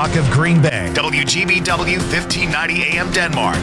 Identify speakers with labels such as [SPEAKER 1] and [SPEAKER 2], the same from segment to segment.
[SPEAKER 1] Talk of Green Bay. WGBW 1590 AM Denmark.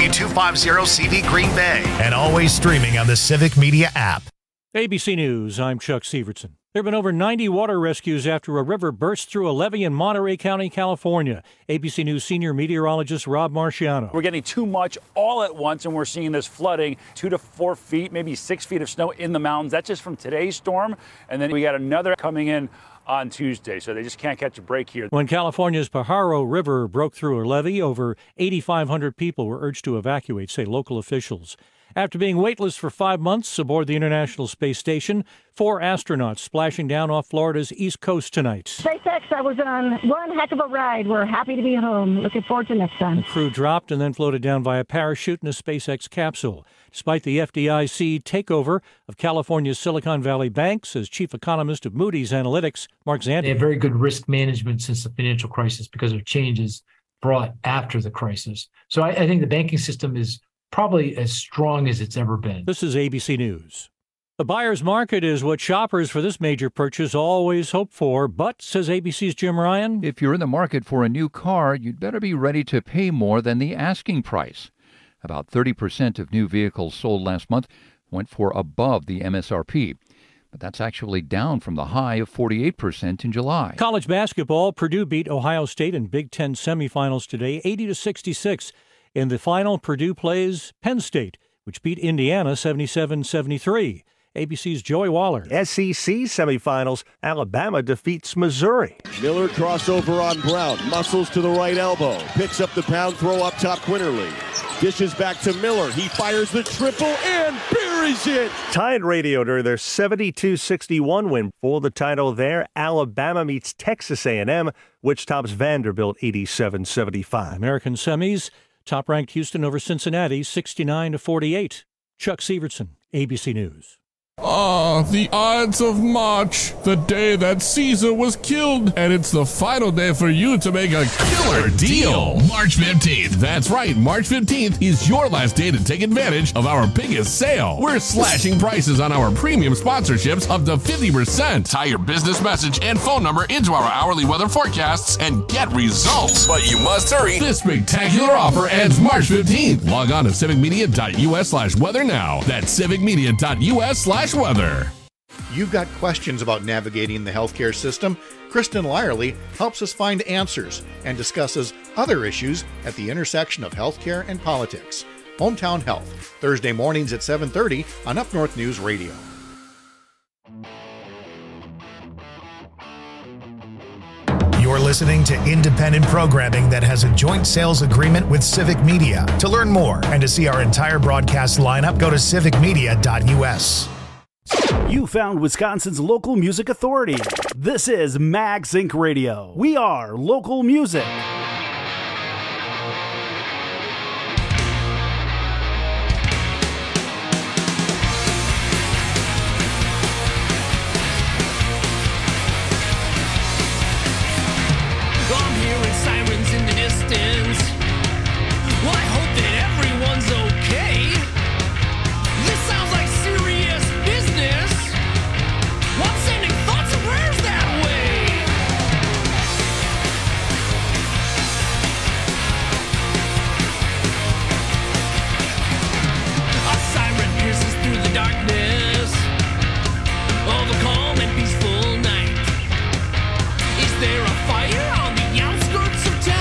[SPEAKER 1] W250CV Green Bay. And always streaming on the Civic Media app.
[SPEAKER 2] ABC News, I'm Chuck Severson. There have been over 90 water rescues after a river burst through a levee in Monterey County, California. ABC News senior meteorologist Rob Marciano.
[SPEAKER 3] We're getting too much all at once, and we're seeing this flooding, 2 to 4 feet, maybe 6 feet of snow in the mountains. That's just from today's storm. And then we got another coming in on Tuesday, so they just can't catch a break here.
[SPEAKER 2] When California's Pajaro River broke through a levee, over 8,500 people were urged to evacuate, say local officials. After being weightless for 5 months aboard the International Space Station, 4 astronauts splashing down off Florida's East Coast tonight.
[SPEAKER 4] SpaceX, I was on one heck of a ride. We're happy to be home. Looking forward to next time.
[SPEAKER 2] The crew dropped and then floated down via parachute in a SpaceX capsule. Despite the FDIC takeover of California's Silicon Valley Bank, says chief economist of Moody's Analytics, Mark Zandi.
[SPEAKER 5] They have very good risk management since the financial crisis because of changes brought after the crisis. So I think the banking system is probably as strong as it's ever been.
[SPEAKER 2] This is ABC News. The buyer's market is what shoppers for this major purchase always hope for, but, says ABC's Jim Ryan,
[SPEAKER 6] if you're in the market for a new car, you'd better be ready to pay more than the asking price. About 30% of new vehicles sold last month went for above the MSRP. But that's actually down from the high of 48% in July.
[SPEAKER 2] College basketball, Purdue beat Ohio State in Big Ten semifinals today, 80-66. In the final, Purdue plays Penn State, which beat Indiana 77-73. ABC's Joey Waller.
[SPEAKER 7] SEC semifinals, Alabama defeats Missouri.
[SPEAKER 8] Miller crossover on Brown, muscles to the right elbow, picks up the pound throw up top Quinterly. Dishes back to Miller, he fires the triple and buries it!
[SPEAKER 7] Tide radioed her their 72-61 win for the title there. Alabama meets Texas A&M, which tops Vanderbilt 87-75.
[SPEAKER 2] American semis, top-ranked Houston over Cincinnati 69-48. Chuck Severson, ABC News.
[SPEAKER 9] Ah, the Ides of March, the day that Caesar was killed, and it's the final day for you to make a killer deal. March 15th. That's right, March 15th is your last day to take advantage of our biggest sale. We're slashing prices on our premium sponsorships up to 50%. Tie your business message and phone number into our hourly weather forecasts and get results. But you must hurry. This spectacular offer ends March 15th. Log on to civicmedia.us/weather now. That's civicmedia.us/weather.
[SPEAKER 10] You've got questions about navigating the healthcare system? Kristen Lyerly helps us find answers and discusses other issues at the intersection of healthcare and politics. Hometown Health, Thursday mornings at 7:30 on Up North News Radio.
[SPEAKER 1] You're listening to independent programming that has a joint sales agreement with Civic Media. To learn more and to see our entire broadcast lineup, go to civicmedia.us.
[SPEAKER 11] You found Wisconsin's local music authority. This is Mag Zinc Radio. We are local music.
[SPEAKER 12] Is there a fire on the outskirts of town?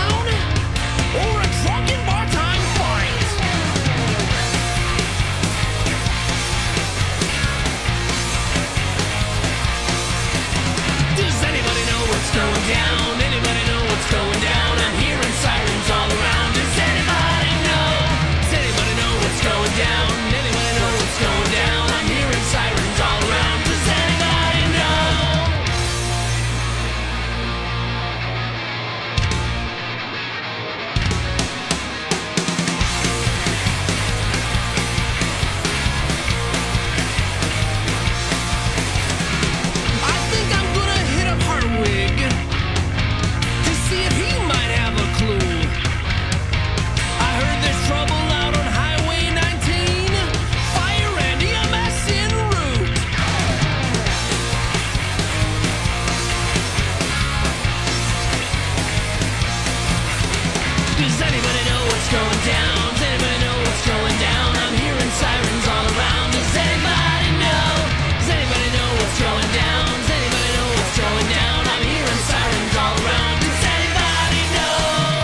[SPEAKER 12] Does anybody know what's going down? Does anybody know what's going down? I'm hearing sirens all around. Does anybody know? Does anybody know what's going down? Does anybody know what's going down? I'm hearing sirens all around. Does anybody know?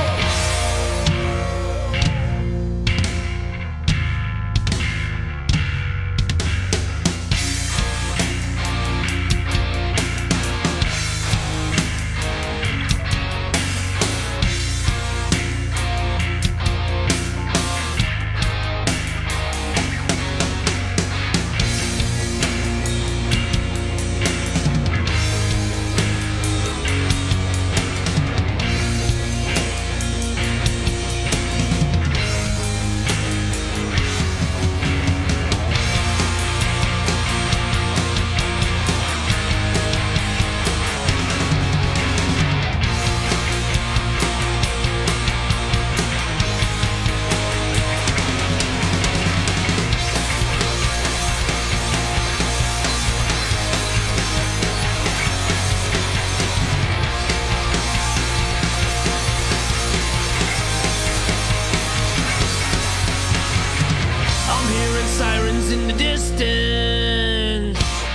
[SPEAKER 12] Sirens in the distance.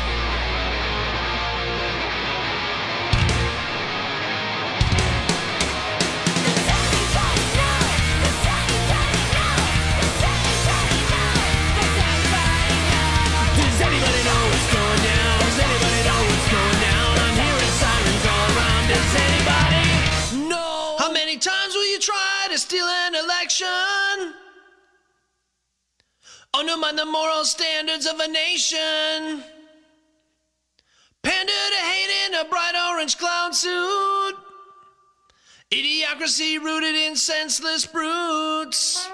[SPEAKER 12] Does anybody know what's going down? Does anybody know what's going down? I'm hearing sirens all around. Does anybody know? How many times will you try to steal an election? Undermine the moral standards of a nation. Pander to hate in a bright orange clown suit. Idiocracy rooted in senseless brutes.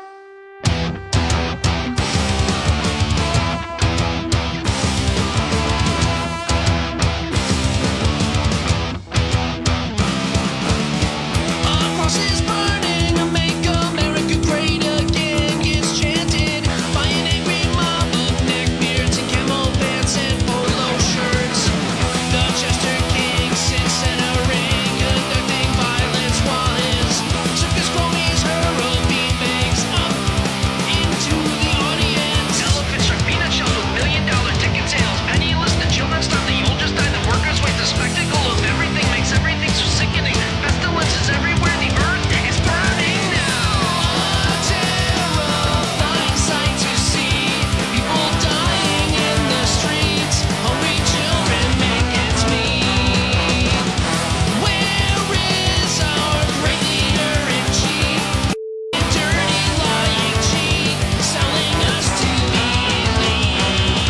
[SPEAKER 12] Our cross is burning to make America great again. Gets chanted by an angry mob of neckbeards and camel pants and polo shirts. The Chester King sits in a ring, conducting violence while his circus cronies hurl beanbags up into the audience. Elephants are peanut shells with $1 million ticket sales. Penniless, the children stop, the old just die, the workers wait. The spectacle of everything makes everything so sickening. Pestilence is everywhere, the earth is burning now. A terrifying sight to see. People dying in the streets. Hungry children make ends meet. Where is our great leader in chief? Dirty lying cheat, selling us to believe.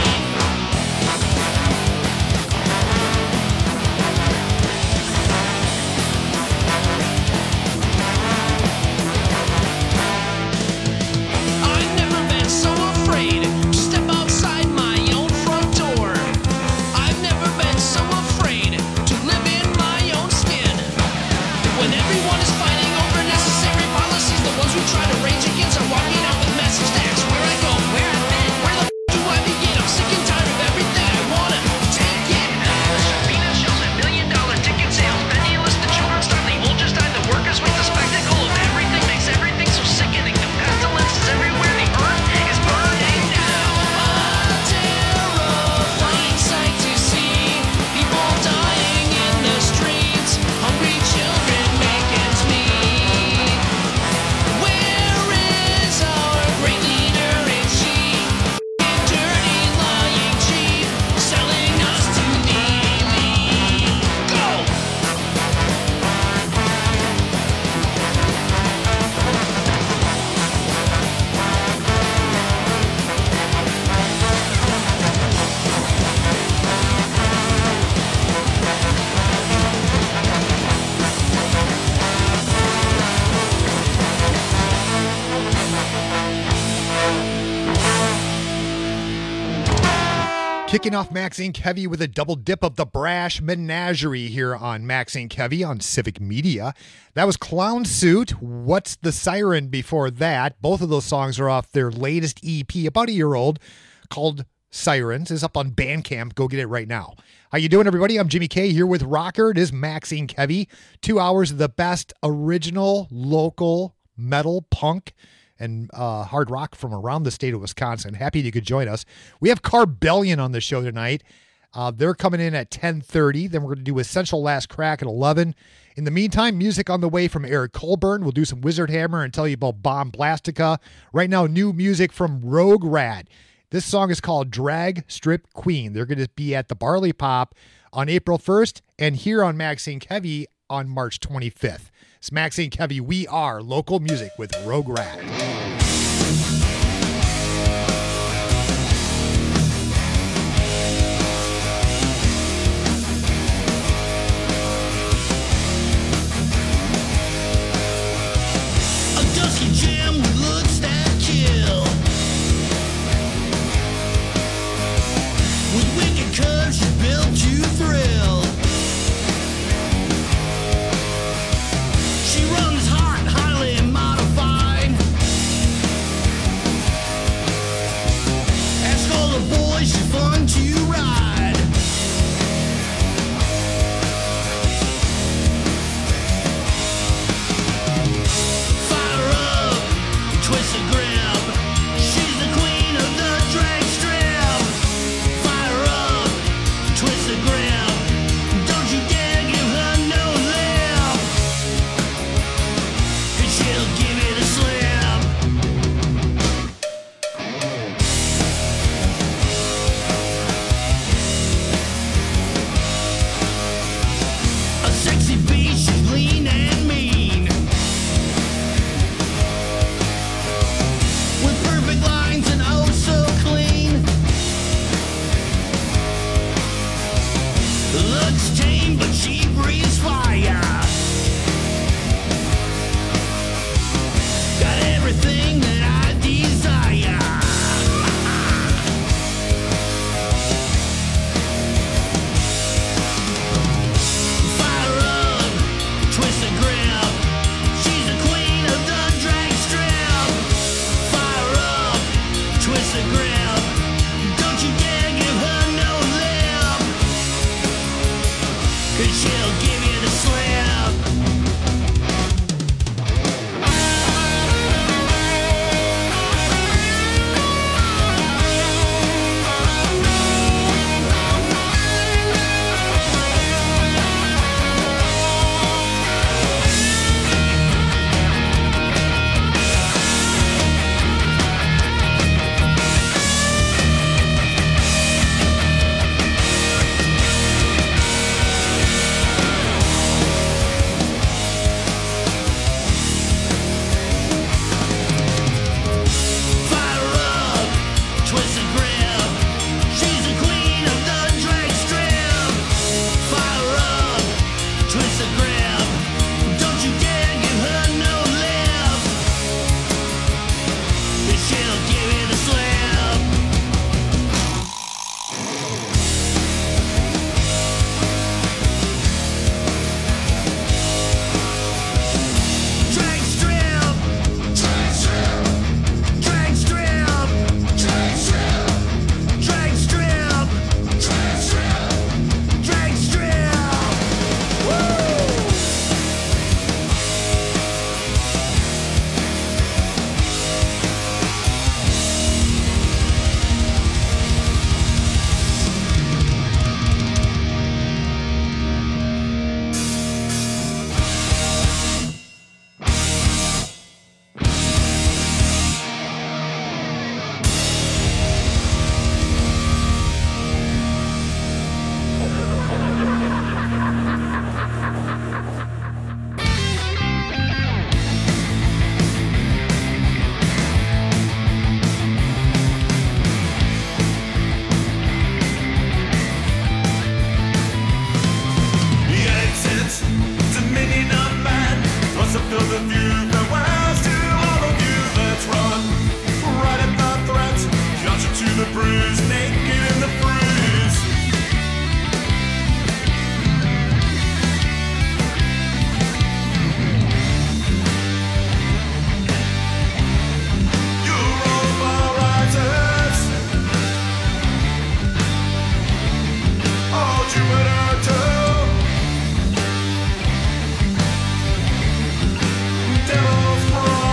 [SPEAKER 12] I've never been so afraid to step outside my own front door. I've never been so afraid to live in my own skin. When everyone is fighting over necessary policies, the ones who try to rage against are walking out with message tags. Where I go, where I've been, where the do I begin? I'm sick and tired of everything. I wanna take it. Peanut shells and $1 million ticket sales. Penniless, the children starve, the old just die, the workers wait. The spectacle of everything makes everything so sickening. The pestilence is everywhere, the earth is burning now. A terrifying sight to see. People dying in the streets. Hungry children make ends meet. Where is our great leader in chief? Dirty lying cheap, selling us to the elite. Go!
[SPEAKER 13] Kicking off Max Inc. Heavy with a double dip of the Brash Menagerie here on Max Inc. Heavy on Civic Media. That was Clown Suit. What's the Siren before that? Both of those songs are off their latest EP, about a year old, called Sirens. It's up on Bandcamp. Go get it right now. How you doing, everybody? I'm Jimmy K here with Rocker. It is Max Inc. Heavy. 2 hours of the best original local metal, punk, and hard rock from around the state of Wisconsin. Happy you could join us. We have Carbellion on the show tonight. They're coming in at 10:30. Then we're going to do Essential Last Crack at 11. In the meantime, music on the way from Eric Colburn. We'll do some Wizard Hammer and tell you about Bomb Blastica. Right now, new music from Rogue Rad. This song is called Drag Strip Queen. They're going to be at the Barley Pop on April 1st and here on Maxine Heavy on March 25th. It's Maxine Heavy. We are local music with Rogue Rad.
[SPEAKER 12] She runs hot, highly modified.
[SPEAKER 14] Devil's Pro.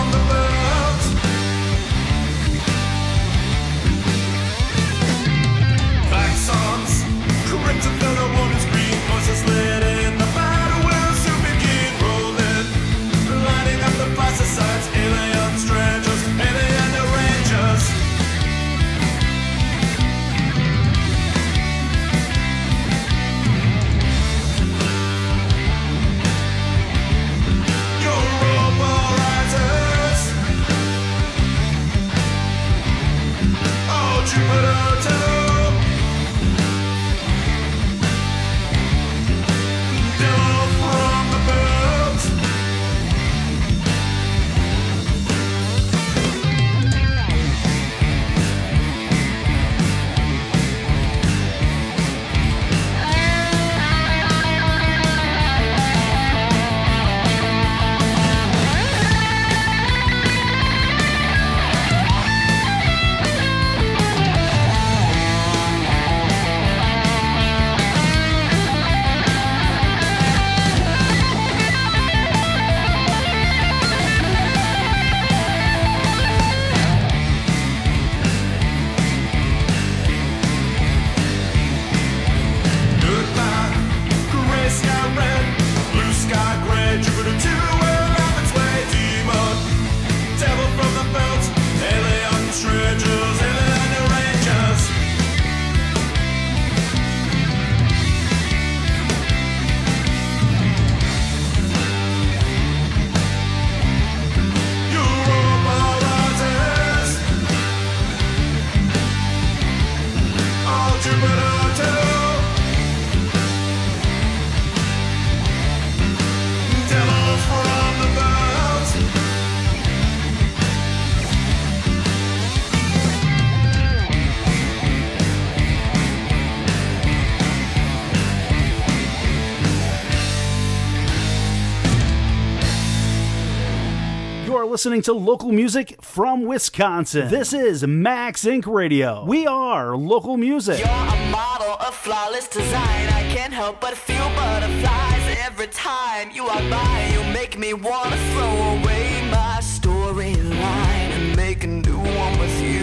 [SPEAKER 11] You're listening to local music from Wisconsin. This is Max Inc. Radio. We are local music.
[SPEAKER 14] You're a model of flawless design. I can't help but feel butterflies every time you are by. You make me want to throw away my storyline and make a new one with you.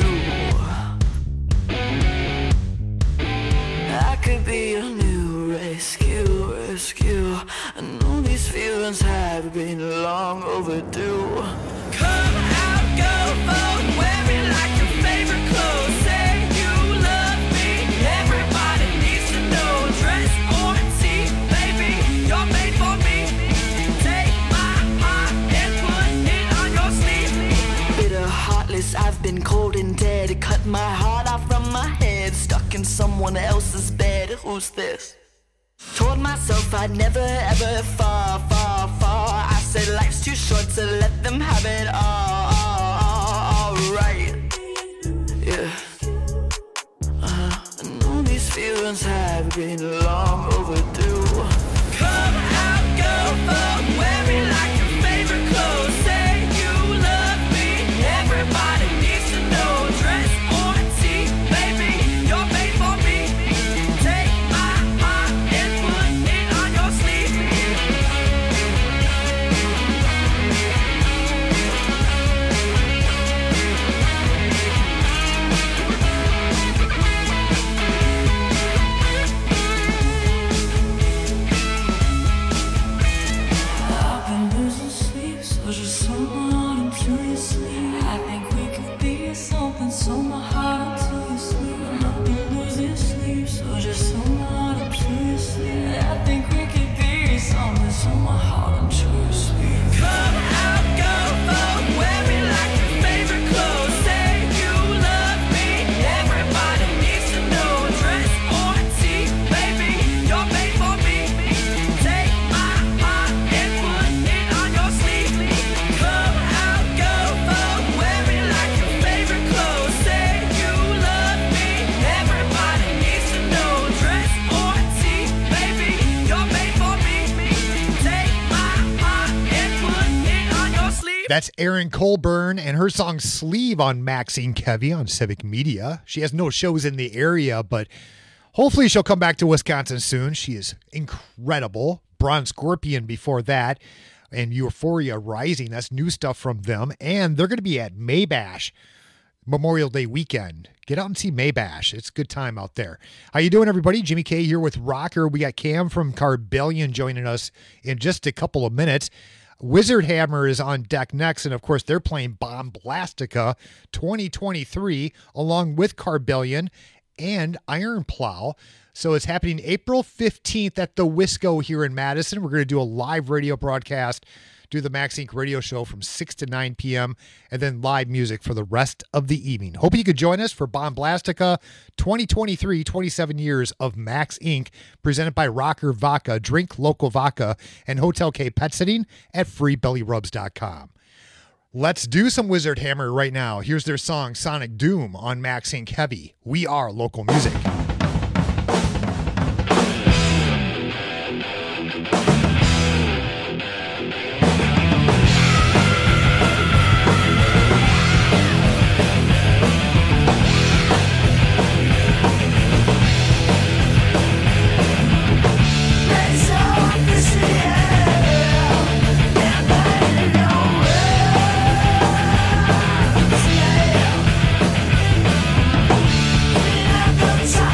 [SPEAKER 14] I could be a new rescue. I know these feelings have been long overdue. Come out, go vote, wear me like your favorite clothes. Say you love me, everybody needs to know. Dress or tea, baby, you're made for me. Take my heart and put it on your sleeve. Bitter, heartless, I've been cold and dead. Cut my heart off from my head, stuck in someone else's bed. Who's this? Told myself I'd never ever fall. I said life's too short to let them have it all right. Yeah. I know these feelings have been long overdue. Come out, go vote, wear me like your favorite clothes. Say you love me, everybody needs to know. Dress or tea, baby, you're made for me. Take my heart and put it on your sleeve. I've been losing sleep, so just someone until you sleep. I think we could be something, so my heart until you sleep. I've been losing sleep, so just someone until you sleep. I think we could be something, so my heart until you sleep. Come out, go vote, wear me like your favorite clothes. Say you love me, everybody needs to know. Dress or tea, baby, you're made for me. Take my heart and put it on your sleeve. Come out, go vote, wear me like your favorite clothes. Say you love me, everybody needs to know. Dress or tea, baby, you're made for me. Take my heart and put it on your sleeve.
[SPEAKER 13] That's Erin Colburn and her song Sleeve on Maxine Kevy on Civic Media. She has no shows in the area, but hopefully she'll come back to Wisconsin soon. She is incredible. Bronze Scorpion before that, and Euphoria Rising. That's new stuff from them. And they're going to be at Maybash Memorial Day weekend. Get out and see Maybash. It's a good time out there. How you doing, everybody? Jimmy K here with Rocker. We got Cam from Carbellion joining us in just a couple of minutes. Wizard Hammer is on deck next, and of course they're playing Bomb Blastica 2023 along with Carbellion and Iron Plow. So it's happening April 15th at the Wisco here in Madison. We're going to do a live radio broadcast, do the Max Inc. radio show from 6 to 9 p.m., and then live music for the rest of the evening. Hope you could join us for Bomb Blastica 2023, 27 years of Max Inc., presented by Rocker Vodka, drink local vodka, and Hotel K Pet Sitting at freebellyrubs.com. Let's do some Wizard Hammer right now. Here's their song Sonic Doom on Max Inc. Heavy. We are local music.
[SPEAKER 14] Time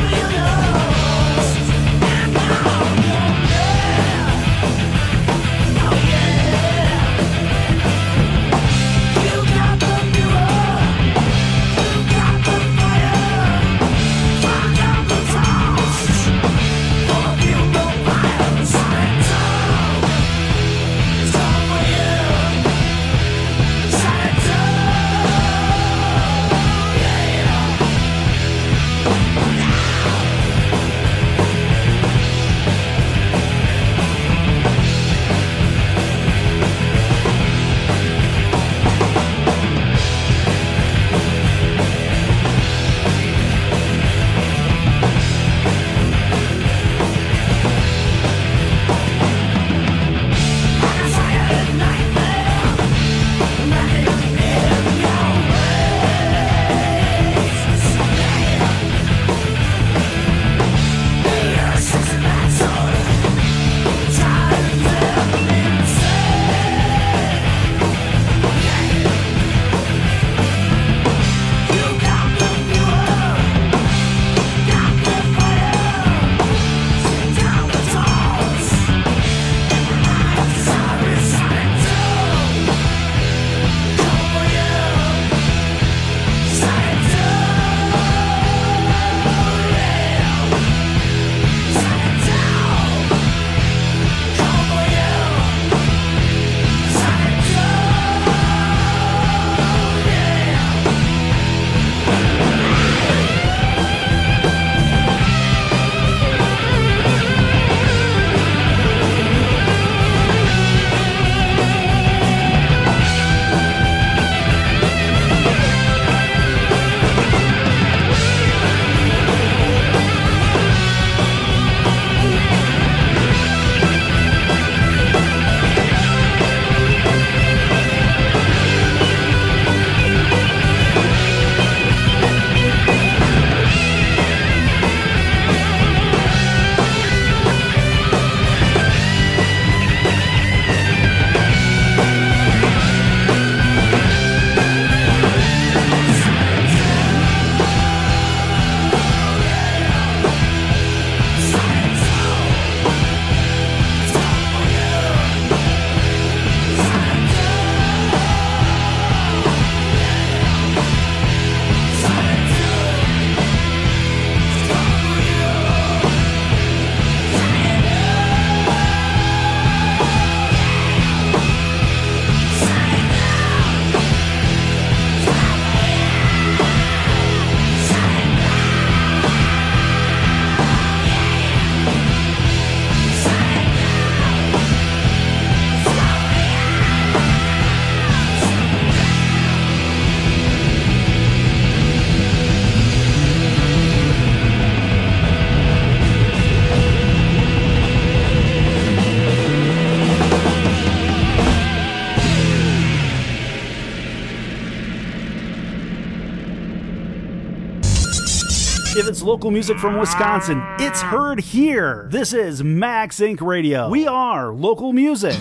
[SPEAKER 11] If it's local music from Wisconsin, it's heard here. This is Max Inc. Radio. We are local music.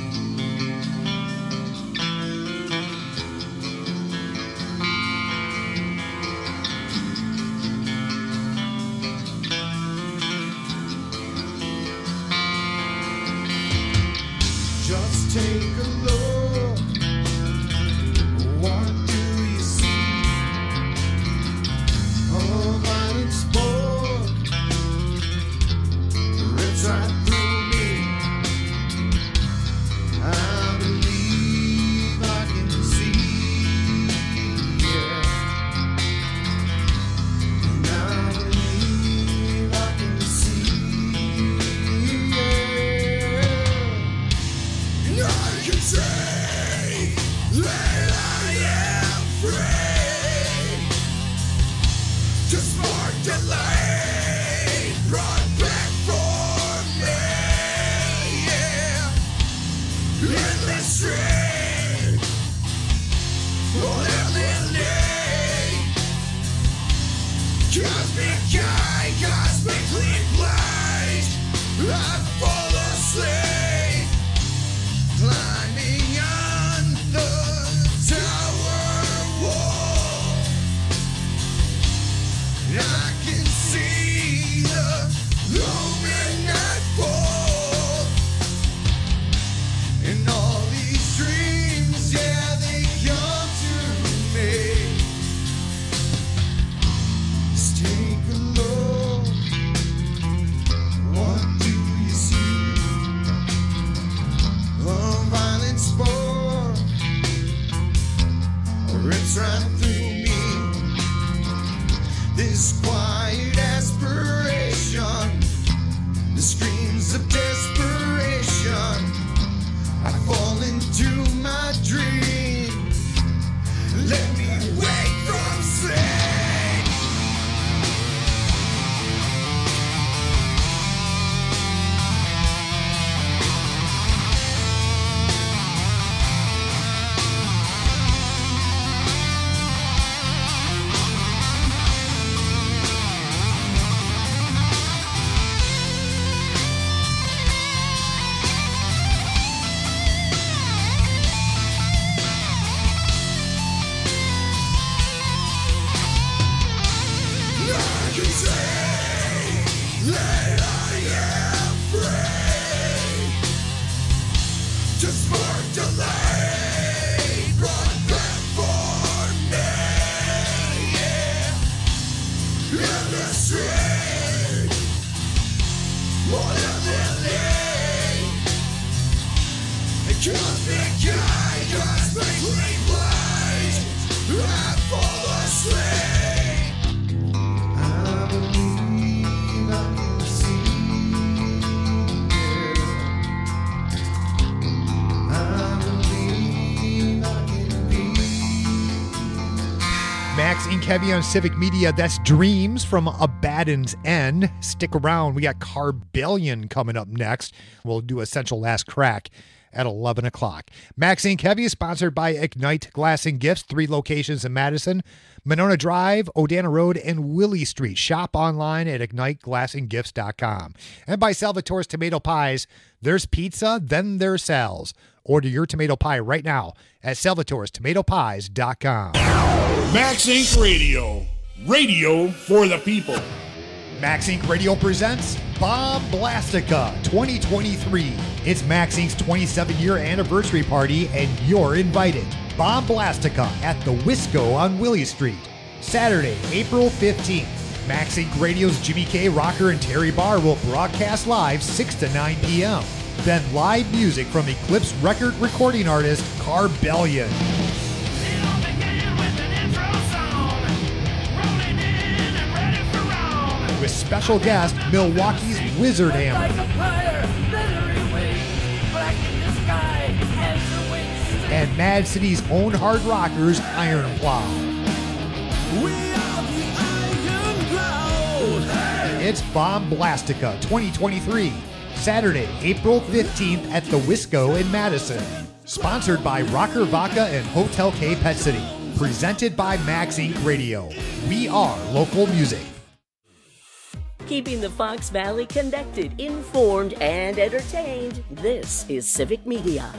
[SPEAKER 12] Just take a look. What do you see? A violent sport rips right through me. I believe I can see. Yeah. And I believe I can see. Yeah. And I can say that I am free. Just spark delay brought back for me. Yeah. Endless stream. Cosmic eye, cosmically blind. I fall asleep, climbing on the tower wall. I can see the lumen nightfall. And all these dreams, yeah, they come to me. Just take a look. What do you see? A violent sport rips right through me. This quiet aspiration, the screams of desperation. I fall into my dream. Let me wake from sleep. I can say that I am free. Just spark delay brought back for me. Yeah. Endless stream. More than cosmic eye, cosmically blind. I fall asleep. I believe I can see. I believe I can be.
[SPEAKER 13] Max Inc. Heavy on Civic Media. That's Dreams from Abaddon's End. Stick around. We got Carbellion coming up next. We'll do Essential Last Crack at 11 o'clock. Max Inc. Heavy is sponsored by Ignite Glass and Gifts, 3 locations in Madison, Monona Drive, Odana Road, and Willie Street. Shop online at igniteglassandgifts.com. And by Salvatore's Tomato Pies. There's pizza, then there's sales. Order your tomato pie right now at salvatorestomatopies.com.
[SPEAKER 15] Max Inc. Radio. Radio for the people.
[SPEAKER 13] Max Inc. Radio presents Bomb Blastica 2023. It's Max Inc.'s 27-year anniversary party, and you're invited. Bomb Blastica at the Wisco on Willie Street. Saturday, April 15th. Max Inc. Radio's Jimmy K. Rocker and Terry Barr will broadcast live 6 to 9 p.m. Then live music from Eclipse record recording artist Carbellion. With special guest Milwaukee's Wizard Hammer. And Mad City's own hard rockers Iron Plow. It's Bomb Blastica 2023, Saturday, April 15th at the Wisco in Madison. Sponsored by Rocker Vodka and Hotel K Pet City. Presented by Max Inc. Radio. We are local music.
[SPEAKER 16] Keeping the Fox Valley connected, informed, and entertained. This is Civic Media.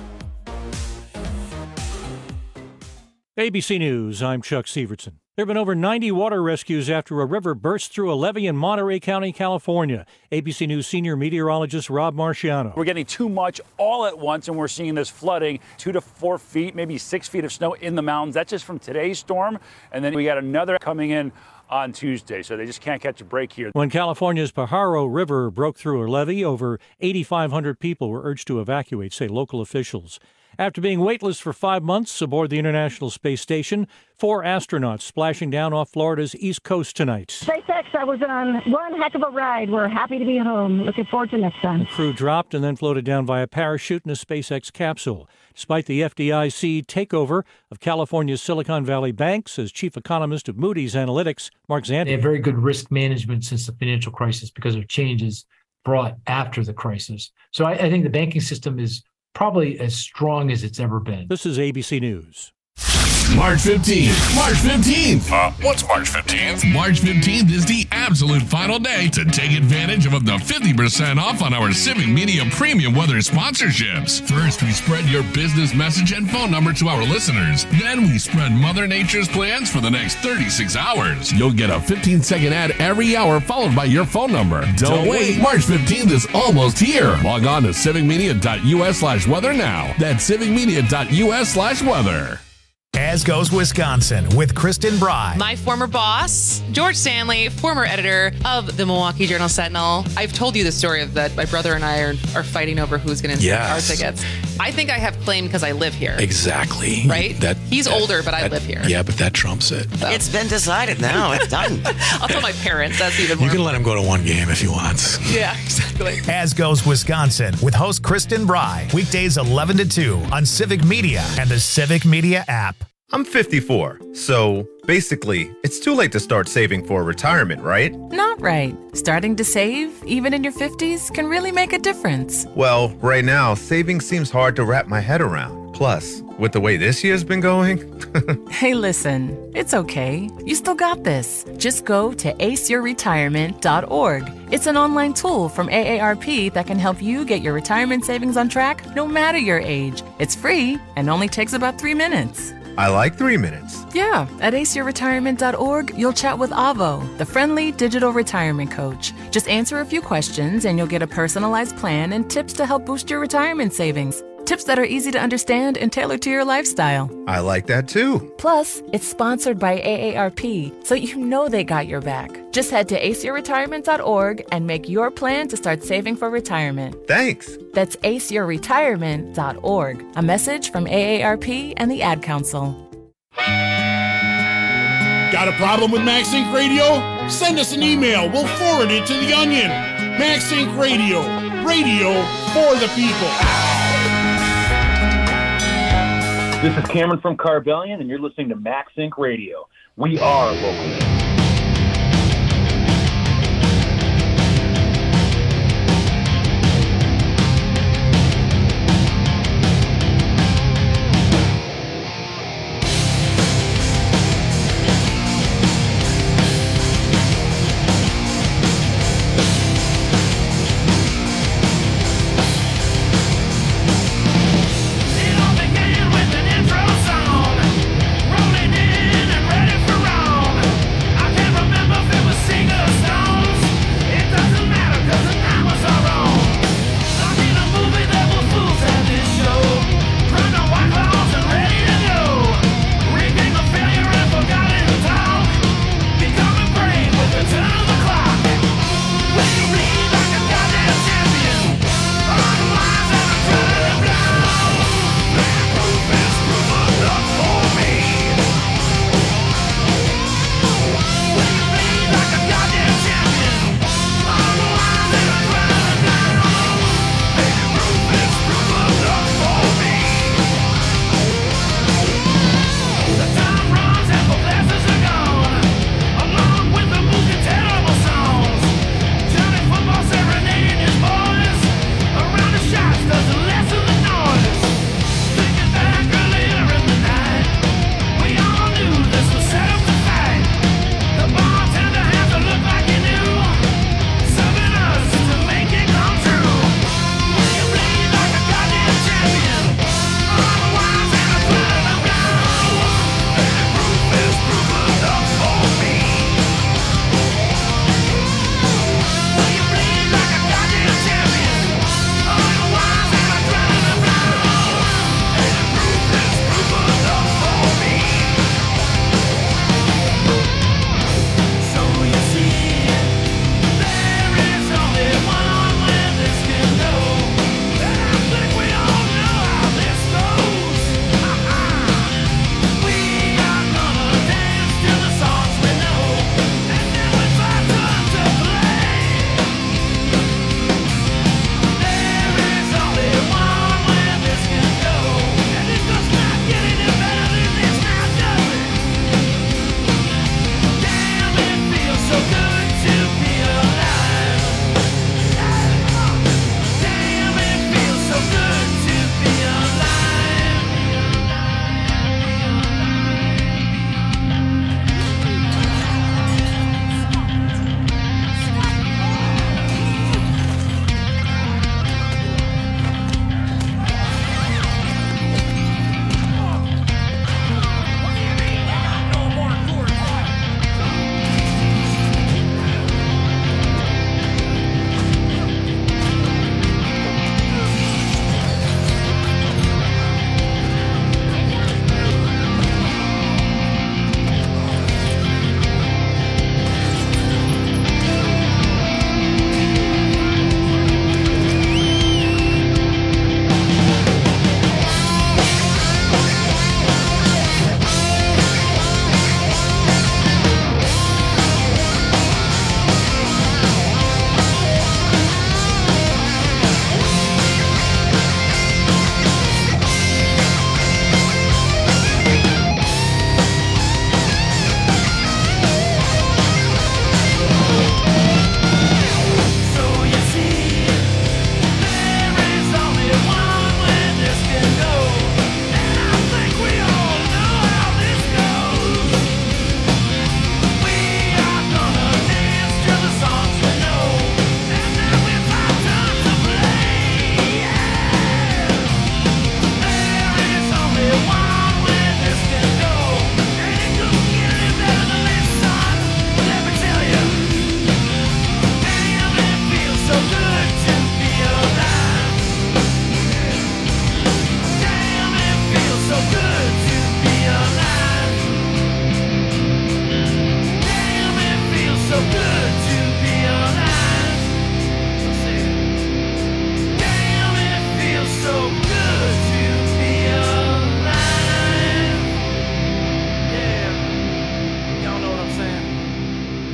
[SPEAKER 2] ABC News, I'm Chuck Severson. There have been over 90 water rescues after a river burst through a levee in Monterey County, California. ABC News senior meteorologist Rob Marciano.
[SPEAKER 3] We're getting too much all at once, and we're seeing this flooding, 2 to 4 feet, maybe 6 feet of snow in the mountains. That's just from today's storm. And then we got another coming in on Tuesday, so they just can't catch a break here.
[SPEAKER 2] When California's Pajaro River broke through a levee, over 8,500 people were urged to evacuate, say local officials. After being weightless for 5 months aboard the International Space Station, 4 astronauts splashing down off Florida's East Coast tonight.
[SPEAKER 4] SpaceX, I was on one heck of a ride. We're happy to be home. Looking forward to next time.
[SPEAKER 2] The crew dropped and then floated down via parachute in a SpaceX capsule. Despite the FDIC takeover of California's Silicon Valley Bank, says chief economist of Moody's Analytics, Mark Zandi.
[SPEAKER 5] They have very good risk management since the financial crisis because of changes brought after the crisis. So I think the banking system is probably as strong as it's ever been.
[SPEAKER 2] This is ABC News.
[SPEAKER 9] March 15th. March 15th. What's March 15th? March 15th is the absolute final day to take advantage of up to 50% off on our Civic Media Premium Weather sponsorships. First, we spread your business message and phone number to our listeners. Then we spread Mother Nature's plans for the next 36 hours. You'll get a 15-second ad every hour followed by your phone number. Don't wait. March 15th is almost here. Log on to civicmedia.us/weather now. That's civicmedia.us/weather.
[SPEAKER 1] As Goes Wisconsin with Kristen Bry.
[SPEAKER 17] My former boss, George Stanley, former editor of the Milwaukee Journal-Sentinel. I've told you the story of that my brother and I are fighting over who's going to insert our tickets. I think I have claim because I live here.
[SPEAKER 18] Exactly.
[SPEAKER 17] Right? He's older, but I live here.
[SPEAKER 18] Yeah, but that trumps it.
[SPEAKER 17] So.
[SPEAKER 19] It's been decided now. It's done.
[SPEAKER 17] I'll tell my parents. That's even more.
[SPEAKER 18] You can let him go to one game if he wants.
[SPEAKER 17] Yeah, exactly.
[SPEAKER 1] As Goes Wisconsin with host Kristen Bry. Weekdays 11 to 2 on Civic Media and the Civic Media app.
[SPEAKER 20] I'm 54, so basically, it's too late to start saving for retirement, right?
[SPEAKER 21] Not right. Starting to save, even in your 50s, can really make a difference.
[SPEAKER 20] Well, right now, saving seems hard to wrap my head around. Plus, with the way this year's been going...
[SPEAKER 21] Hey, listen, it's okay. You still got this. Just go to aceyourretirement.org. It's an online tool from AARP that can help you get your retirement savings on track no matter your age. It's free and only takes about 3 minutes.
[SPEAKER 20] I like 3 minutes.
[SPEAKER 21] Yeah, at aceyourretirement.org, you'll chat with Avo, the friendly digital retirement coach. Just answer a few questions and you'll get a personalized plan and tips to help boost your retirement savings. Tips that are easy to understand and tailored to your lifestyle.
[SPEAKER 20] I like that too.
[SPEAKER 21] Plus, it's sponsored by AARP, so you know they got your back. Just head to aceyourretirement.org and make your plan to start saving for retirement.
[SPEAKER 20] Thanks.
[SPEAKER 21] That's aceyourretirement.org. A message from AARP and the Ad Council.
[SPEAKER 15] Got a problem with MaxInc Radio? Send us an email. We'll forward it to The Onion. MaxInc Radio. Radio for the people.
[SPEAKER 22] This is Cameron from Carbellion, and you're listening to MaxInc Radio. We are local.
[SPEAKER 12] Rolling in and ready for wrong. I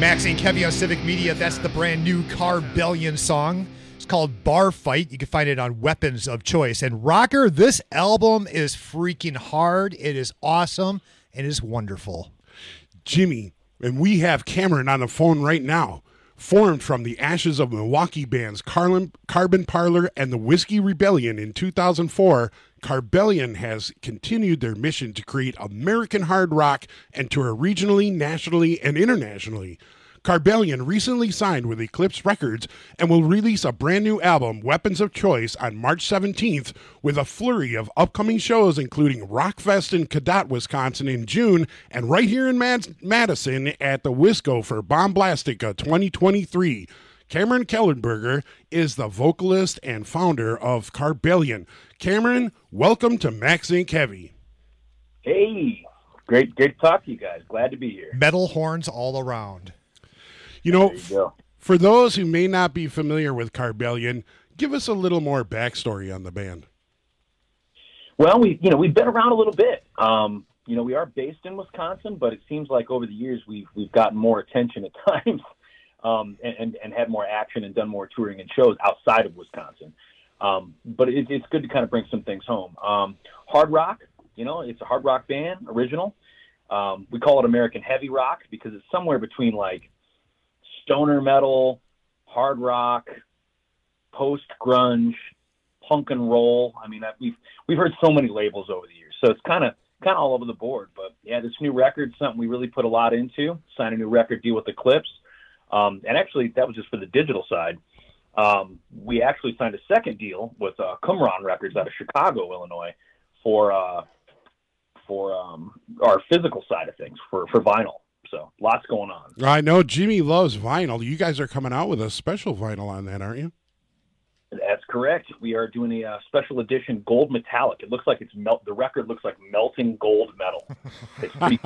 [SPEAKER 13] Max and Kevy on Civic Media. That's the brand new Carbellion song. It's called Bar Fight. You can find it on Weapons of Choice. And Rocker, this album is freaking hard. It is awesome. It is wonderful.
[SPEAKER 15] Jimmy, and we have Cameron on the phone right now. Formed from the ashes of Milwaukee bands Carbon Parlor and the Whiskey Rebellion in 2004, Carbellion has continued their mission to create American hard rock and tour regionally, nationally, and internationally. Carbellion recently signed with Eclipse Records and will release a brand new album, Weapons of Choice, on March 17th with a flurry of upcoming shows including Rockfest in Cadott, Wisconsin in June and right here in Madison at the Wisco for Bomblastica 2023. Cameron Kellenberger is the vocalist and founder of Carbellion. Cameron, welcome to Max Inc. Heavy.
[SPEAKER 22] Hey, great to talk to you guys. Glad to be here.
[SPEAKER 13] Metal horns all around.
[SPEAKER 15] You know, for those who may not be familiar with Carbellion, give us a little more backstory on the band.
[SPEAKER 22] Well, we've been around a little bit. We are based in Wisconsin, but it seems like over the years we've gotten more attention at times, and had more action and done more touring and shows outside of Wisconsin. But it's good to kind of bring some things home. Hard rock, it's a hard rock band, original. We call it American heavy rock because it's somewhere between like stoner metal, hard rock, post grunge, punk and roll. I mean, we've heard so many labels over the years, so it's kind of all over the board. But yeah, this new record's something we really put a lot into. Signed a new record deal with Eclipse, and actually that was just for the digital side. We actually signed a second deal with Qumran Records out of Chicago, Illinois, for our physical side of things for vinyl. So lots going on.
[SPEAKER 15] I know Jimmy loves vinyl. You guys are coming out with a special vinyl on that, aren't you?
[SPEAKER 22] That's correct. We are doing a special edition gold metallic. It looks like the record looks like melting gold metal. It's pretty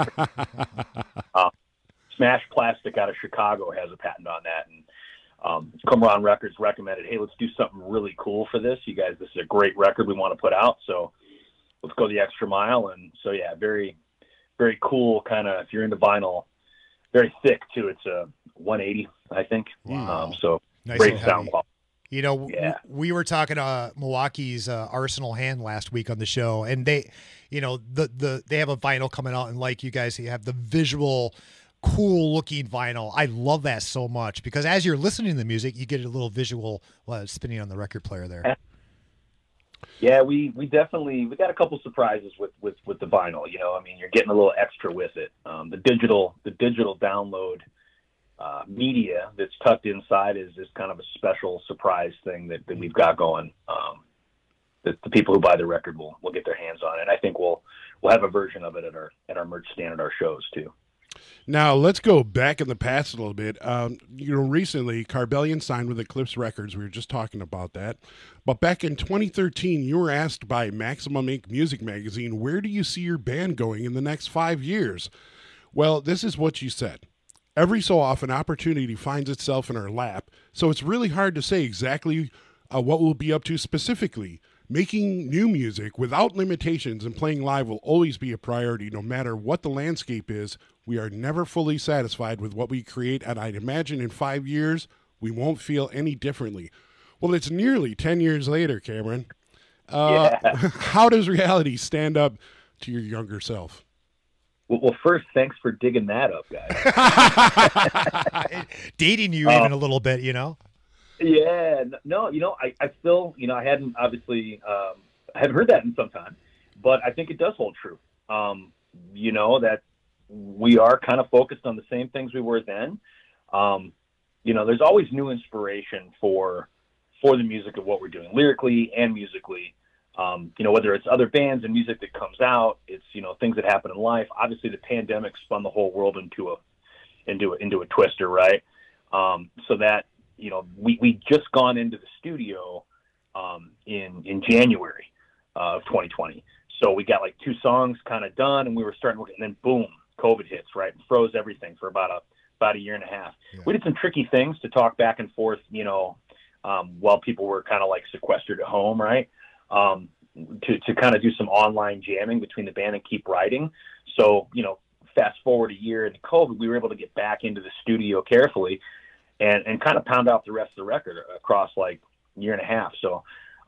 [SPEAKER 22] Smash Plastic out of Chicago has a patent on that, and Qumran Records recommended, hey, let's do something really cool for this. You guys, this is a great record we want to put out, so let's go the extra mile. And so yeah, very, very cool kind of, if you're into vinyl, very thick too. It's a 180, I think.
[SPEAKER 13] Wow.
[SPEAKER 22] So
[SPEAKER 13] Nice
[SPEAKER 22] great
[SPEAKER 13] and
[SPEAKER 22] sound quality.
[SPEAKER 13] We were talking to Milwaukee's Arsenal Hand last week on the show, and they, they have a vinyl coming out, and like you guys, you have the visual, cool looking vinyl. I love that so much because as you're listening to the music, you get a little visual spinning on the record player there.
[SPEAKER 22] Yeah, we got a couple surprises with the vinyl. I mean, you're getting a little extra with it. The digital download media that's tucked inside is kind of a special surprise thing that we've got going. That the people who buy the record will get their hands on it. I think we'll have a version of it at our merch stand at our shows too.
[SPEAKER 15] Now, let's go back in the past a little bit. Recently, Carbellion signed with Eclipse Records. We were just talking about that. But back in 2013, you were asked by Maximum Inc. Music Magazine, where do you see your band going in the next 5 years? Well, this is what you said. Every so often, opportunity finds itself in our lap, so it's really hard to say exactly what we'll be up to specifically. Making new music without limitations and playing live will always be a priority, no matter what the landscape is. We are never fully satisfied with what we create, and I'd imagine in 5 years, we won't feel any differently. Well, it's nearly 10 years later, Cameron. How does reality stand up to your younger self?
[SPEAKER 22] Well, first, thanks for digging that up, guys.
[SPEAKER 13] Dating you even a little bit,
[SPEAKER 22] Yeah, no, I still, I hadn't obviously, I haven't heard that in some time, but I think it does hold true. That we are kind of focused on the same things we were then. There's always new inspiration for the music of what we're doing, lyrically and musically. Whether it's other bands and music that comes out, it's, things that happen in life. Obviously, the pandemic spun the whole world into a twister, right? So that, we just gone into the studio in January of 2020. So we got like 2 songs kind of done, and we were starting working, and then boom, COVID hits, right? And froze everything for about a year and a half. Yeah. We did some tricky things to talk back and forth, while people were kind of like sequestered at home, right? To kind of do some online jamming between the band and keep writing. So, fast forward a year into COVID, we were able to get back into the studio carefully and kind of pound out the rest of the record across like a year and a half. So,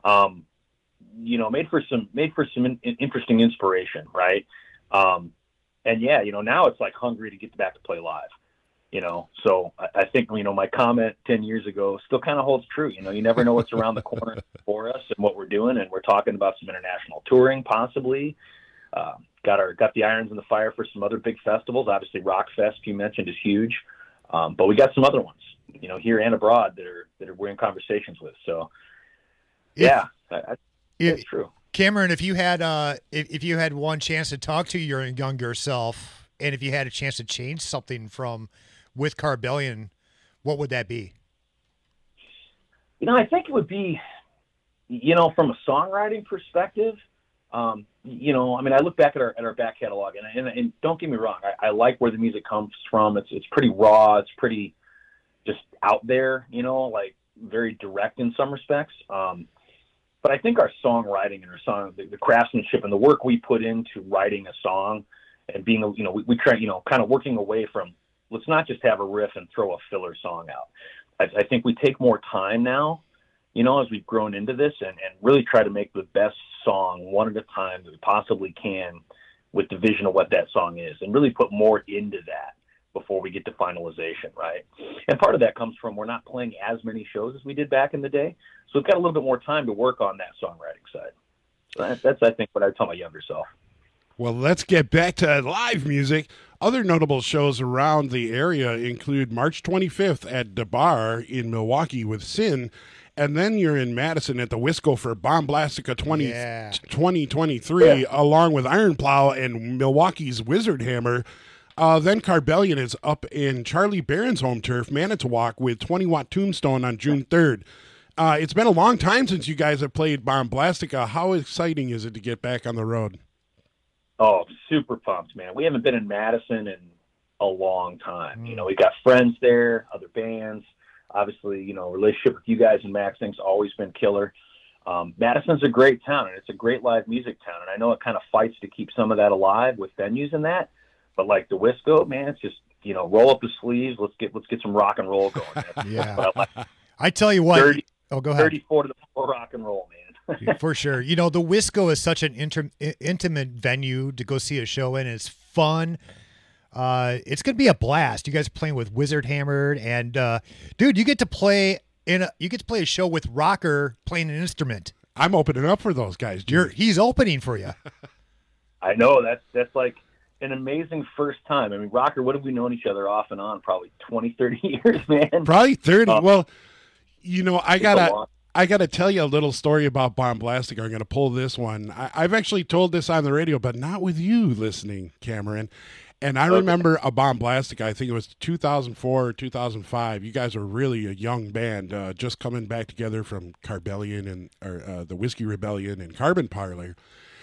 [SPEAKER 22] made for some interesting inspiration, right? And yeah, now it's like hungry to get back to play live. So I think, my comment 10 years ago still kind of holds true. You never know what's around the corner for us and what we're doing. And we're talking about some international touring, possibly. Got the irons in the fire for some other big festivals. Obviously Rockfest, you mentioned, is huge. But we got some other ones, here and abroad that we're in conversations with. So that's true.
[SPEAKER 13] Cameron, if you had one chance to talk to your younger self, and if you had a chance to change something from with Carbellion, what would that be?
[SPEAKER 22] I think it would be, from a songwriting perspective, I look back at our back catalog, and don't get me wrong, I like where the music comes from. It's pretty raw. It's pretty just out there, like very direct in some respects. But I think our songwriting and our song, the craftsmanship and the work we put into writing a song and being, we try, kind of working away from, let's not just have a riff and throw a filler song out. I think we take more time now, as we've grown into this and really try to make the best song one at a time that we possibly can with the vision of what that song is and really put more into that before we get to finalization, right? And part of that comes from we're not playing as many shows as we did back in the day. So we've got a little bit more time to work on that songwriting side. So that's I think, what I would tell my younger self.
[SPEAKER 15] Well, let's get back to live music. Other notable shows around the area include March 25th at The Bar in Milwaukee with Sin. And then you're in Madison at the Wisco for Bomblastica 2023, along with Iron Plow and Milwaukee's Wizard Hammer. Then Carbellion is up in Charlie Barron's home turf, Manitowoc, with 20 Watt Tombstone on June 3rd. It's been a long time since you guys have played Bomblastica. How exciting is it to get back on the road?
[SPEAKER 22] Oh, super pumped, man. We haven't been in Madison in a long time. We got friends there, other bands. Obviously, relationship with you guys and Max Inc.'s always been killer. Madison's a great town, and it's a great live music town. And I know it kind of fights to keep some of that alive with venues and that. But like the Wisco, man, it's just, roll up the sleeves. Let's get some rock and roll going.
[SPEAKER 13] Yeah. I tell you what. Go ahead.
[SPEAKER 22] 34 to the floor rock and roll, man.
[SPEAKER 13] For sure. The Wisco is such an intimate venue to go see a show in. It's fun. It's going to be a blast. You guys are playing with Wizard Hammered, and dude, you get to play a show with Rocker playing an instrument.
[SPEAKER 15] I'm opening up for those guys.
[SPEAKER 13] He's opening for you.
[SPEAKER 22] I know that's like an amazing first time. I mean, Rocker, what have we known each other off and on? Probably 20, 30 years, man.
[SPEAKER 15] Probably 30. Well, I gotta tell you a little story about Bomblastica. I'm gonna pull this one. I've actually told this on the radio, but not with you listening, Cameron. And I remember a Bomblastica, I think it was 2004 or 2005. You guys were really a young band, just coming back together from Carbellion and the Whiskey Rebellion and Carbon Parlor.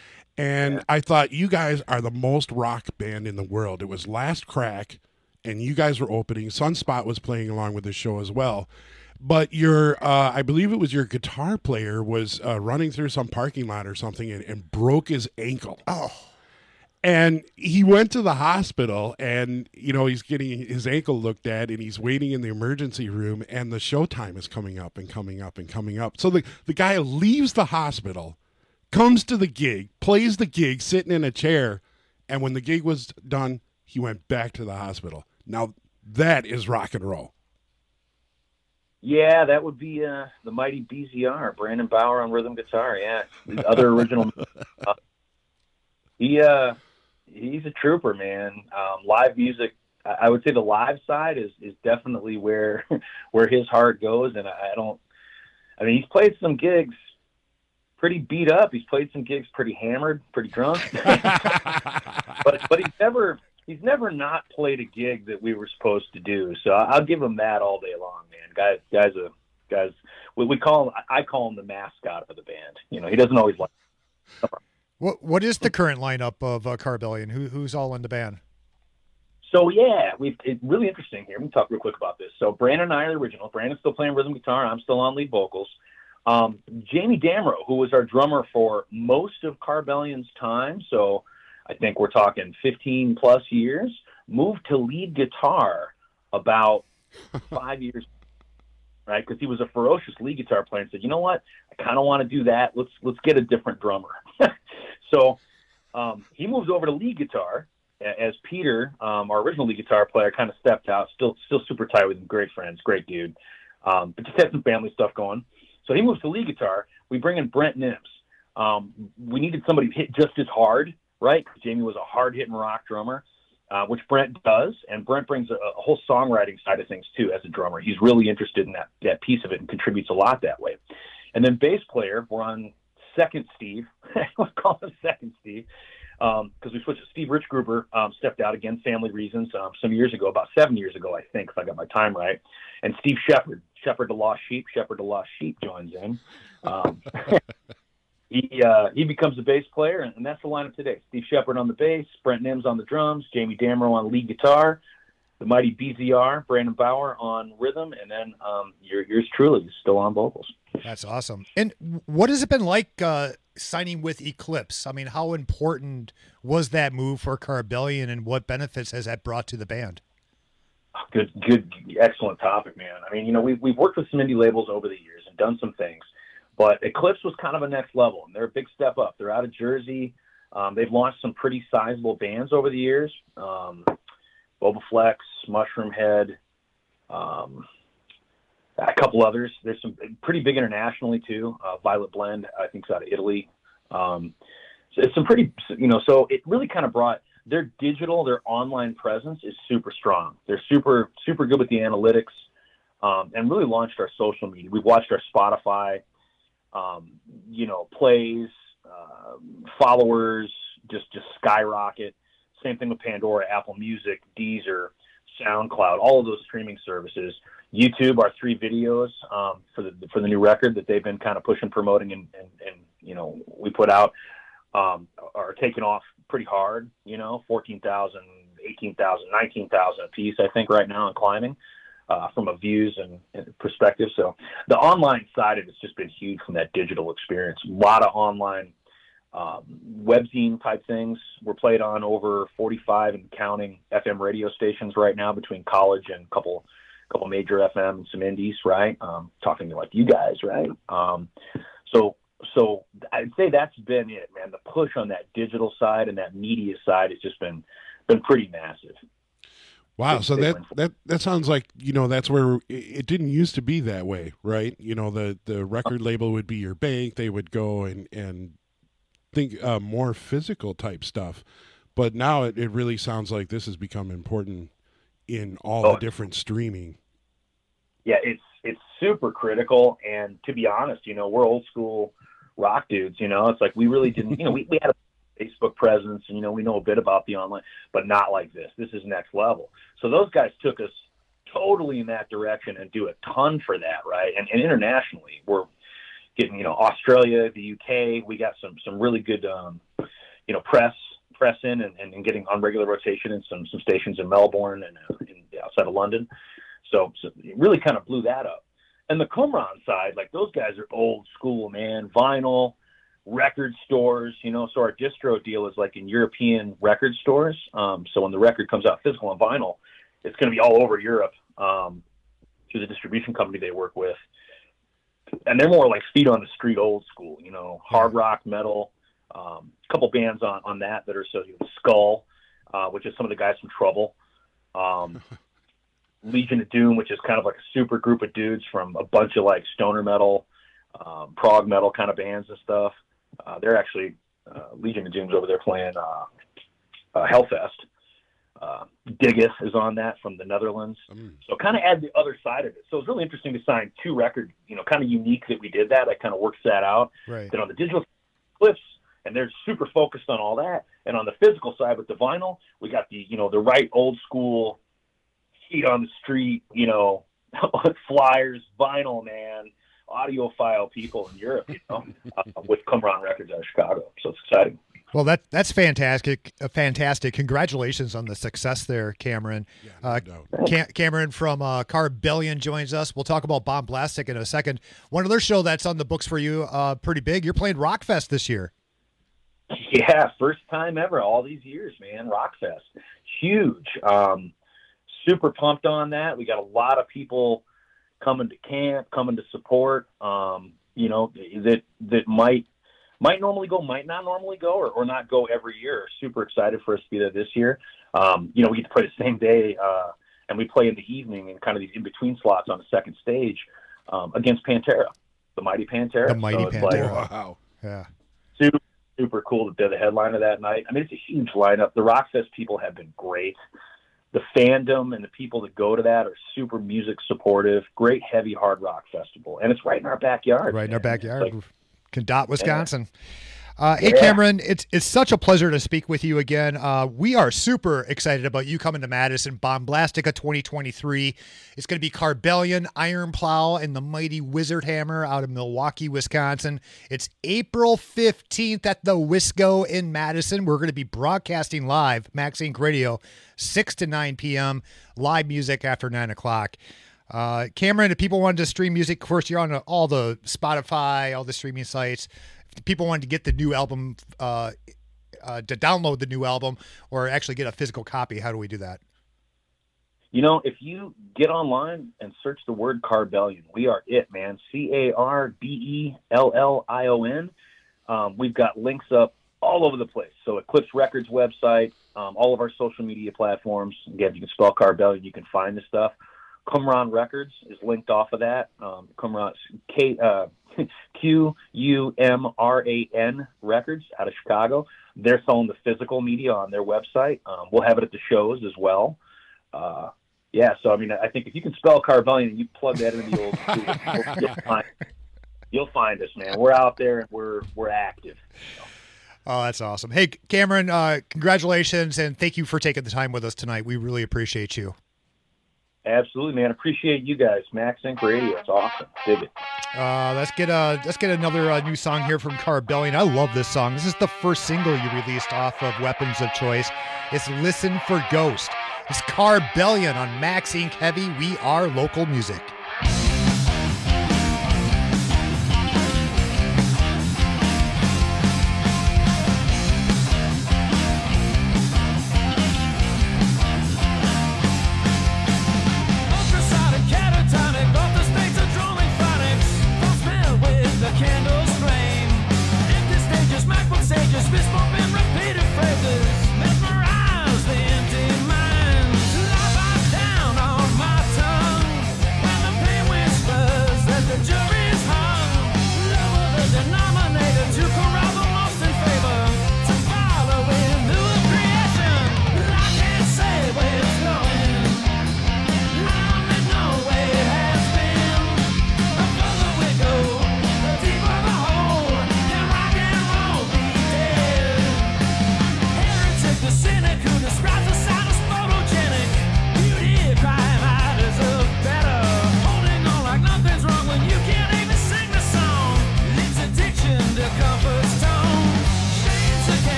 [SPEAKER 15] And I thought, you guys are the most rock band in the world. It was Last Crack, and you guys were opening. Sunspot was playing along with the show as well. But I believe it was your guitar player was running through some parking lot or something and broke his ankle.
[SPEAKER 13] Oh.
[SPEAKER 15] And he went to the hospital, and, he's getting his ankle looked at, and he's waiting in the emergency room, and the show time is coming up and coming up and coming up. So the guy leaves the hospital, comes to the gig, plays the gig, sitting in a chair, and when the gig was done, he went back to the hospital. Now, that is rock and roll.
[SPEAKER 22] Yeah, that would be the mighty BZR, Brandon Bauer on rhythm guitar. Yeah, the other original. He's a trooper, man. Live music, I would say the live side is definitely where his heart goes. And he's played some gigs pretty beat up. He's played some gigs pretty hammered, pretty drunk. but he's never not played a gig that we were supposed to do. So I'll give him that all day long, man. Guys, we call him. I call him the mascot of the band. He doesn't always like.
[SPEAKER 13] What is the current lineup of Carbellion? Who's all in the band?
[SPEAKER 22] So yeah, it's really interesting here. Let me talk real quick about this. So Brandon and I are the original. Brandon's still playing rhythm guitar. I'm still on lead vocals. Jamie Damrow, who was our drummer for most of Carbellion's time. So I think we're talking 15 plus years, moved to lead guitar about 5 years, right? Because he was a ferocious lead guitar player and said, you know what, I kind of want to do that. Let's get a different drummer. So he moves over to lead guitar as Peter, our original lead guitar player, kind of stepped out. Still super tight with him. Great friends, great dude. But just had some family stuff going. So he moves to lead guitar. We bring in Brent Nims. We needed somebody who hit just as hard, right? Jamie was a hard-hitting rock drummer, which Brent does. And Brent brings a whole songwriting side of things, too, as a drummer. He's really interested in that piece of it and contributes a lot that way. And then bass player, we're on Second Steve. Let's call him Second Steve. Because we switched. Steve Richgruber stepped out again, family reasons, some years ago, about 7 years ago, I think, if I got my time right. And Steve Shepard the Lost Sheep, joins in. He becomes the bass player, and that's the lineup today. Steve Shepard on the bass, Brent Nims on the drums, Jamie Damrow on lead guitar, the mighty BZR, Brandon Bauer on rhythm, and then yours truly is still on vocals.
[SPEAKER 13] That's awesome. And what has it been like signing with Eclipse? I mean, how important was that move for Carbellion, and what benefits has that brought to the band?
[SPEAKER 22] Good, excellent topic, man. I mean, we've worked with some indie labels over the years and done some things, but Eclipse was kind of a next level, and they're a big step up. They're out of Jersey. They've launched some pretty sizable bands over the years. Boba Flex, Mushroom Head, a couple others. There's some pretty big internationally too. Violet Blend, I think, is out of Italy. So it's some pretty, so it really kind of brought their online presence is super strong. They're super, super good with the analytics, and really launched our social media. We've watched our Spotify, plays, followers just skyrocket. Same thing with Pandora, Apple Music, Deezer, SoundCloud, all of those streaming services. YouTube, our 3 videos for the new record that they've been kind of pushing, promoting, and we put out are taking off pretty hard. 14,000, 18,000, 19,000 a piece, I think, right now, and climbing from a views and perspective. So the online side of it's just been huge from that digital experience. A lot of online webzine type things. We're played on over 45 and counting FM radio stations right now, between college and a couple major FM and some indies, right? Talking to like you guys, right? So I'd say that's been it, man. The push on that digital side and that media side has just been pretty massive.
[SPEAKER 15] Wow. So that sounds like, that's where it didn't used to be that way, right? The record label would be your bank. They would go and think more physical type stuff. But now it really sounds like this has become important in all the different streaming.
[SPEAKER 22] Yeah, it's super critical. And to be honest, we're old school rock dudes, it's like we really didn't, we had a Facebook presence and, we know a bit about the online, but not like this. This is next level. So those guys took us totally in that direction and do a ton for that, right? And internationally, we're getting, Australia, the UK, we got some really good, press in and getting on regular rotation in some stations in Melbourne and outside of London. So it really kind of blew that up. And the Qumran side, like those guys are old school, man. Vinyl, record stores, so our distro deal is like in European record stores. So when the record comes out physical on vinyl, it's going to be all over Europe through the distribution company they work with. And they're more like feet on the street, old school, hard rock, metal. A couple bands on that are so Skull, which is some of the guys from Trouble. Legion of Doom, which is kind of like a super group of dudes from a bunch of like stoner metal, prog metal kind of bands and stuff. They're actually Legion of Doom's over there playing Hellfest. Diggis is on that from the Netherlands. So kind of add the other side of it. So it's really interesting to sign 2 records, kind of unique that we did that. I kind of works that out.
[SPEAKER 13] Right.
[SPEAKER 22] Then on the digital Cliffs, and they're super focused on all that. And on the physical side with the vinyl, we got the, the right old school heat on the street, flyers, vinyl, man, audiophile people in Europe, with Qumran Records out of Chicago. So it's exciting.
[SPEAKER 13] Well, that's fantastic. Fantastic. Congratulations on the success there, Cameron. Cameron from Carbellion joins us. We'll talk about Bombastic in a second. One other show that's on the books for you, pretty big. You're playing Rockfest this year.
[SPEAKER 22] Yeah, first time ever, all these years, man. Rockfest, huge. Super pumped on that. We got a lot of people coming to camp, coming to support. That might normally go, might not normally go, or not go every year. Super excited for us to be there this year. We get to play the same day, and we play in the evening in kind of these in-between slots on the second stage against Pantera, the Mighty Pantera.
[SPEAKER 13] The Mighty Pantera.
[SPEAKER 22] Wow.
[SPEAKER 13] Yeah.
[SPEAKER 22] Super cool that they're the headliner that night. I mean, it's a huge lineup. The Rockfest people have been great. The fandom and the people that go to that are super music supportive. Great heavy hard rock festival, and it's right in our backyard.
[SPEAKER 13] Right in our backyard, Condot, Wisconsin.
[SPEAKER 22] Yeah.
[SPEAKER 13] Hey, Cameron, it's such a pleasure to speak with you again. We are super excited about you coming to Madison. Bomblastica 2023. It's going to be Carbellion, Iron Plow, and the Mighty Wizard Hammer out of Milwaukee, Wisconsin. It's April 15th at the Wisco in Madison. We're going to be broadcasting live, Max Inc. Radio, 6 to 9 p.m., live music after 9 o'clock. Cameron, if people wanted to stream music, of course, you're on all the Spotify, all the streaming sites. If people wanted to get the new album, to download the new album or actually get a physical copy, how do we do that?
[SPEAKER 22] If you get online and search the word Carbellion, we are it, man. Carbellion. We've got links up all over the place. So Eclipse Records website, all of our social media platforms. Again, you can spell Carbellion, you can find the stuff. Qumran Records is linked off of that. Qumran, Qumran Records out of Chicago. They're selling the physical media on their website. We'll have it at the shows as well. So I mean, I think if you can spell Carbellion and you plug that into the old school, you'll find us, man. We're out there and we're active.
[SPEAKER 13] Oh, that's awesome. Hey, Cameron, congratulations and thank you for taking the time with us tonight. We really appreciate you.
[SPEAKER 22] Absolutely, man. Appreciate you guys. Max Inc. Radio. It's awesome. Dig it.
[SPEAKER 13] Let's get another new song here from Carbellion. I love this song. This is the first single you released off of Weapons of Choice. It's Listen for Ghost. It's Carbellion on Max Inc. Heavy. We are local music.
[SPEAKER 12] Mesmerize the empty mind. Life down on my tongue. When the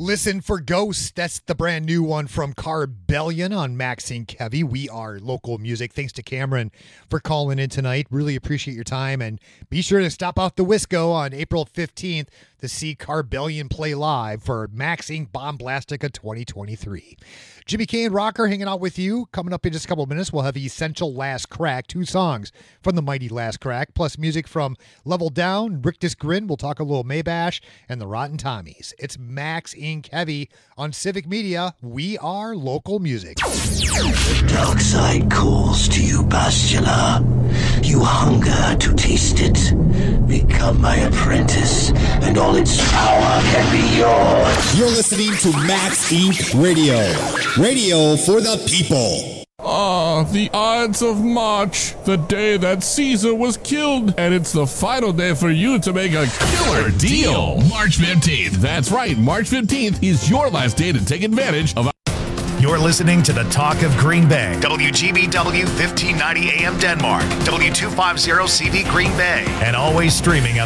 [SPEAKER 13] Listen for Ghost. That's the brand new one from Carbellion on Maxine Kevy. We are local music. Thanks to Cameron for calling in tonight. Really appreciate your time. And be sure to stop out the Wisco on April 15th to see Carbellion play live for Maxine Bomblastica 2023. Jimmy K and Rocker hanging out with you. Coming up in just a couple of minutes, we'll have Essential Last Crack, 2 songs from the mighty Last Crack, plus music from Level Down, Rictus Grin. We'll talk a little Maybash and the Rotten Tommies. It's Max Inc. Heavy on Civic Media. We are local music.
[SPEAKER 6] The dark side calls to you, Bastula. You hunger to taste it. Become my apprentice, and all its power can be yours.
[SPEAKER 8] You're listening to Max Inc. Radio. Radio for the people.
[SPEAKER 9] The Ides of March, the day that Caesar was killed, and it's the final day for you to make a killer deal. March 15th. That's right, March 15th is your last day to take advantage of.
[SPEAKER 1] You're listening to the Talk of Green Bay. WGBW 1590 AM Denmark. W250 CD Green Bay. And always streaming at